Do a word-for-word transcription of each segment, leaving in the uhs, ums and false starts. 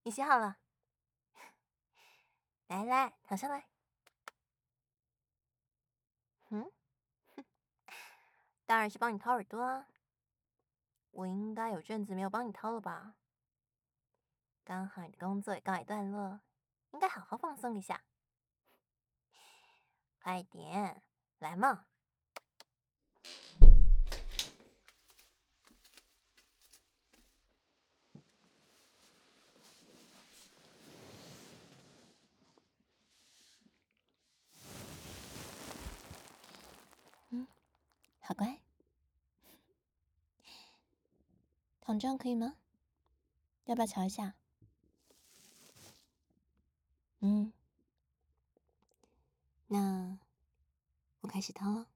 你洗好了，来来，躺下来。嗯，当然是帮你掏耳朵啊。我应该有阵子没有帮你掏了吧？刚好你的工作也告一段落，应该好好放松一下。快点，来嘛！嗯，好乖。躺这样可以吗？要不要瞧一下？嗯，那我开始掏了。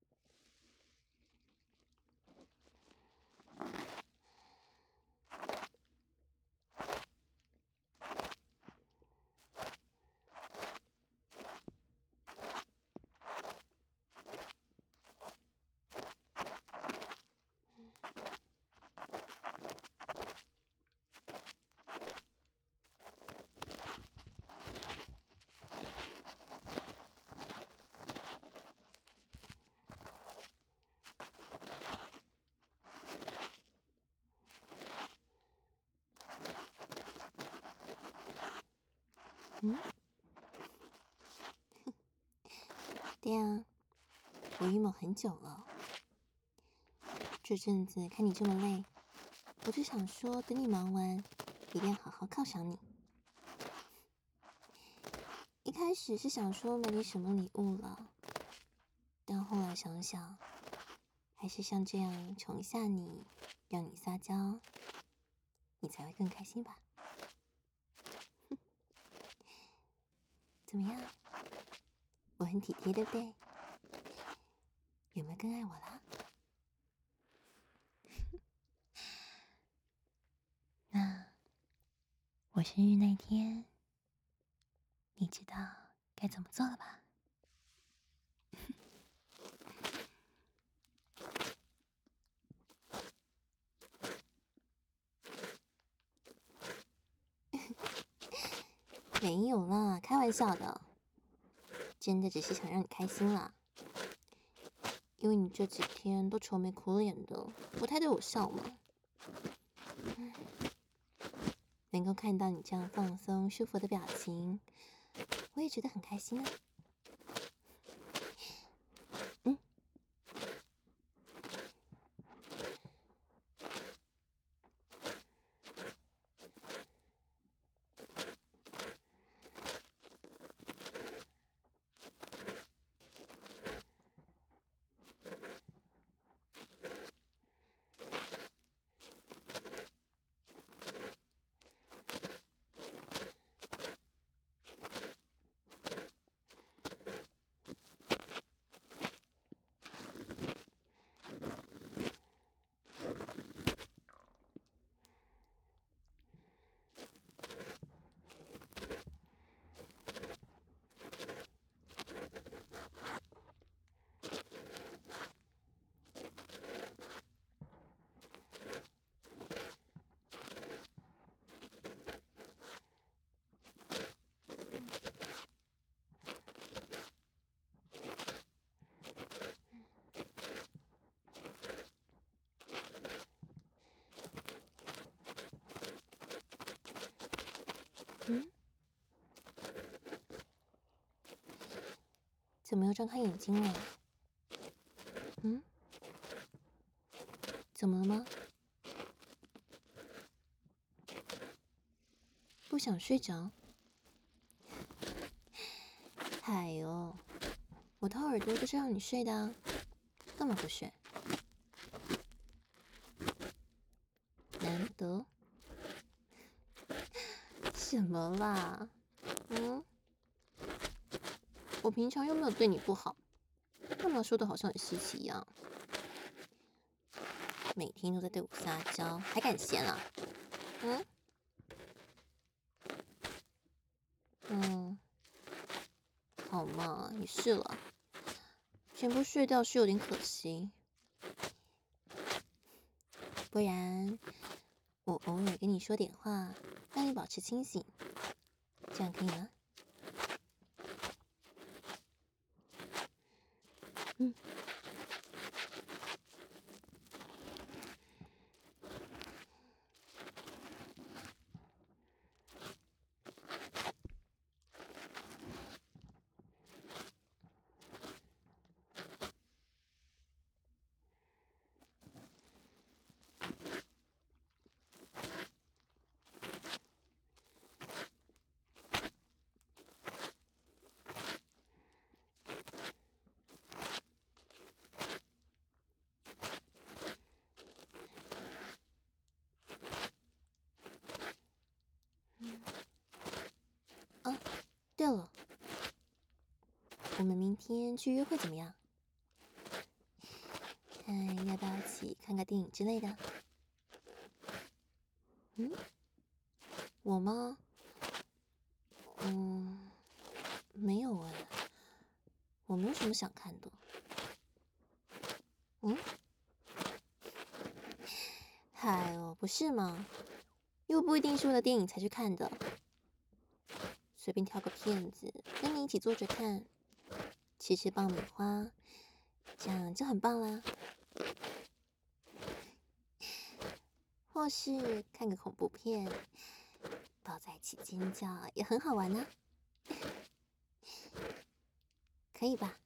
嗯，对啊，我 emo 很久了。这阵子看你这么累，我就想说，等你忙完，一定要好好犒赏你。一开始是想说买你什么礼物了，但后来想想，还是像这样宠一下你，让你撒娇，你才会更开心吧？怎么样？我很体贴，对不对？有没有更爱我啦？那我生日那天，你知道该怎么做了吧？没有啦，开玩笑的，真的只是想让你开心啦。因为你这几天都愁眉苦脸的，不太对我笑嘛。能够看到你这样放松、舒服的表情，我也觉得很开心啊。嗯，嗯，怎么又睁开眼睛了？嗯，怎么了吗？不想睡着？哎呦，我掏耳朵就是让你睡的啊，干嘛不睡？难得？什么啦？嗯，我平常又没有对你不好，干嘛说的好像很稀奇一样？每天都在对我撒娇，还敢嫌啊？嗯嗯，好嘛，你试了，全部睡掉是有点可惜，不然我偶尔跟你说点话，让你保持清醒，这样可以吗？嗯。哦，对了，我们明天去约会怎么样？看要不要一起看个电影之类的？嗯，我吗？嗯，没有哎，我没有什么想看的。嗯，嗨哦，不是吗？又不一定是为了电影才去看的，随便挑个片子，跟你一起坐着看，吃吃爆米花，这样就很棒啦。或是看个恐怖片，抱在一起尖叫也很好玩呢、可以吧？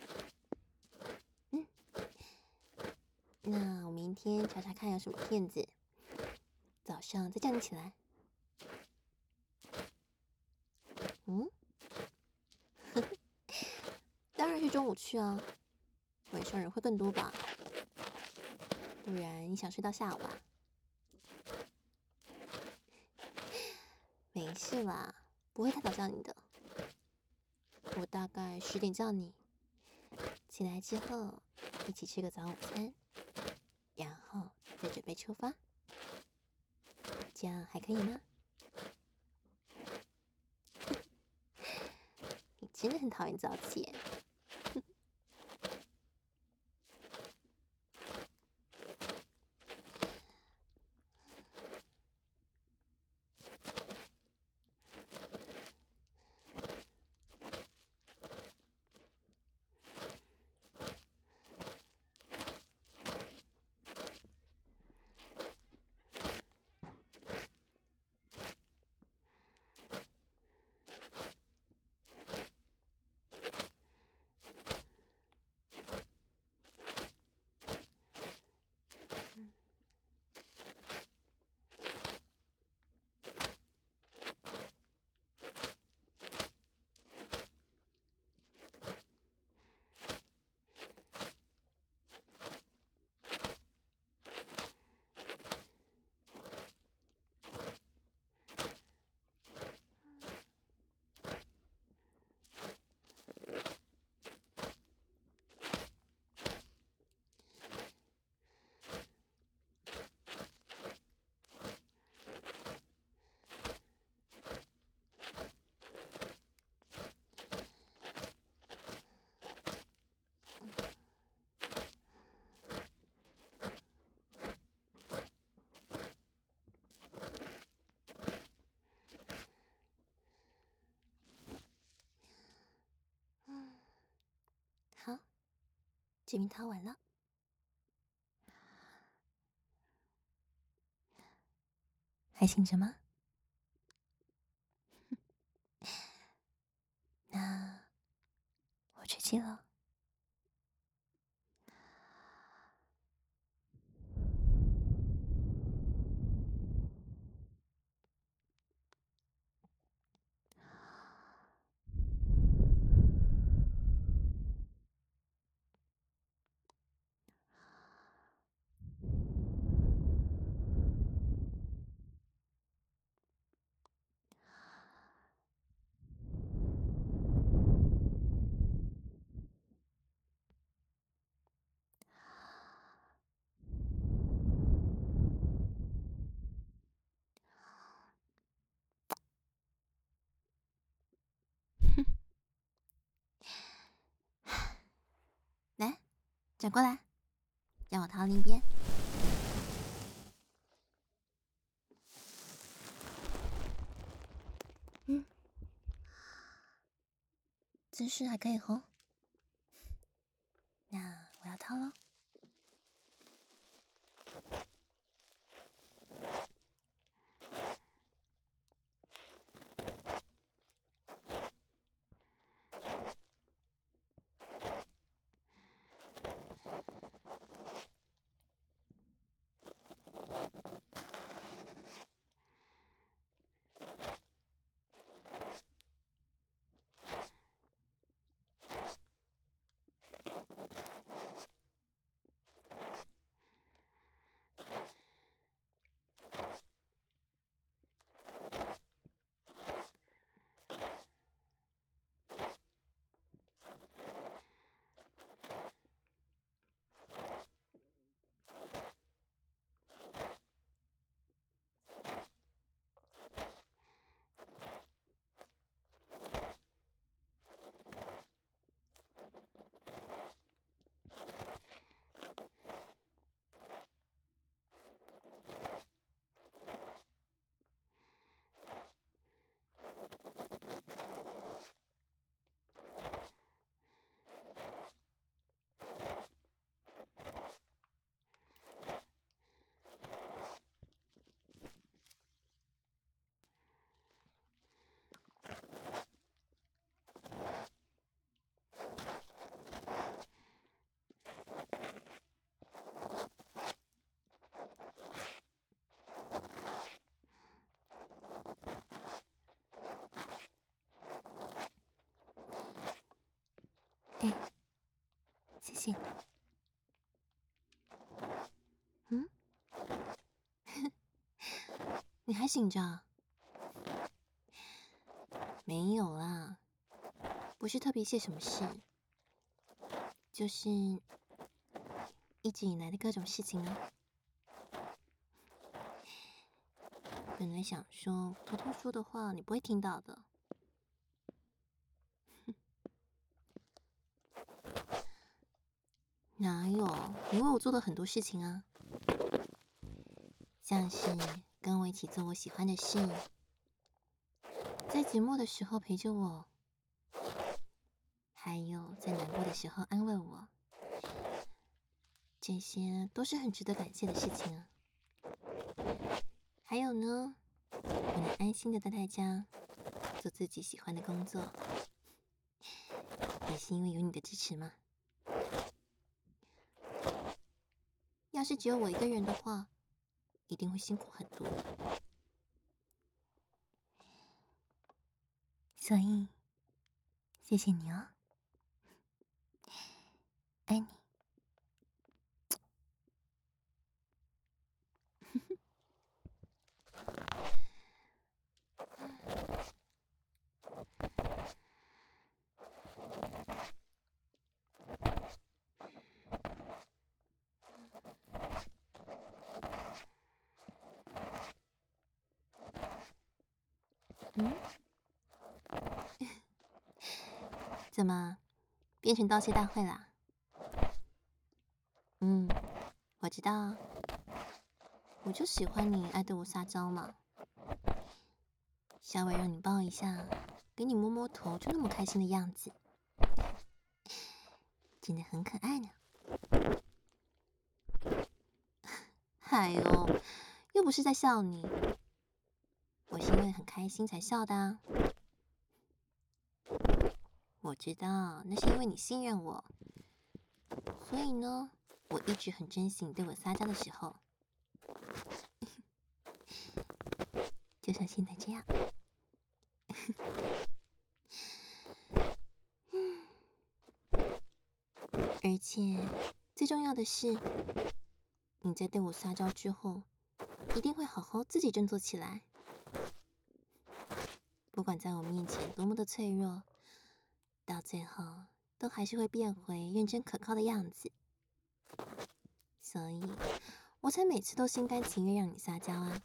嗯，那我明天查查看有什么片子，早上再叫你起来。嗯，当然是中午去啊，晚上人会更多吧？不然你想睡到下午啊？没事啦，不会太早叫你的。我大概十点叫你，起来之后一起吃个早午餐，然后再准备出发，这样还可以吗？你真的很讨厌早起耶。好，这边掏完了，还醒着吗？那我吹气了。来，转过来，让我掏另一边。 姿势还可以吼。那我要套喽。哎，谢谢。嗯，你还醒着？没有啦，不是特别谢什么事，就是一直以来的各种事情啊。本来想说偷偷说的话，你不会听到的。哪有？你为我做了很多事情啊，像是跟我一起做我喜欢的事，在寂寞的时候陪着我，还有在难过的时候安慰我，这些都是很值得感谢的事情啊。还有呢，我能安心的待在家，做自己喜欢的工作，也是因为有你的支持嘛。要是只有我一个人的话，一定会辛苦很多。所以，谢谢你哦，爱你。嗯？怎么变成道谢大会啦？嗯，我知道啊，我就喜欢你爱对我撒娇嘛，稍微让你抱一下，给你摸摸头，就那么开心的样子，真的很可爱呢。哎呦，又不是在笑你，我是因为很开心才笑的啊。我知道，那是因为你信任我，所以呢，我一直很珍惜你对我撒娇的时候，就像现在这样。而且最重要的是，你在对我撒娇之后，一定会好好自己振作起来。不管在我面前多么的脆弱，到最后都还是会变回认真可靠的样子。所以，我才每次都心甘情愿让你撒娇啊。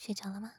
睡着了吗？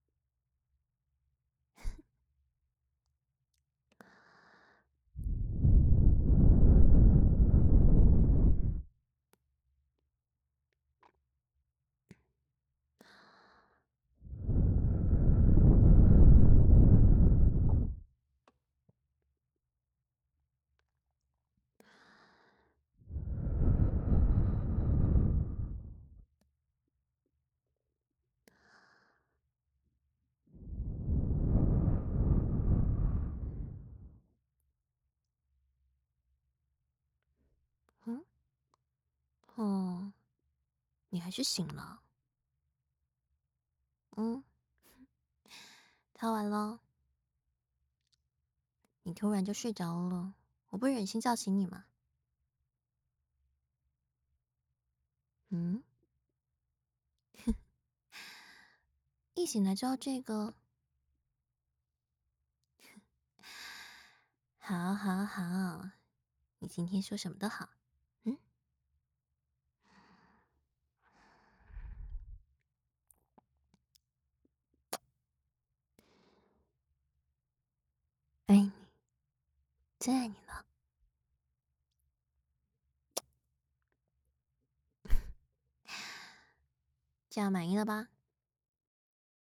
嗯，哦，你还是醒了。嗯，擦完了，你突然就睡着了，我不忍心叫醒你嘛。嗯，一醒来就要这个，好，好，好，你今天说什么都好。嗯，爱你，最爱你了。这样满意了吧？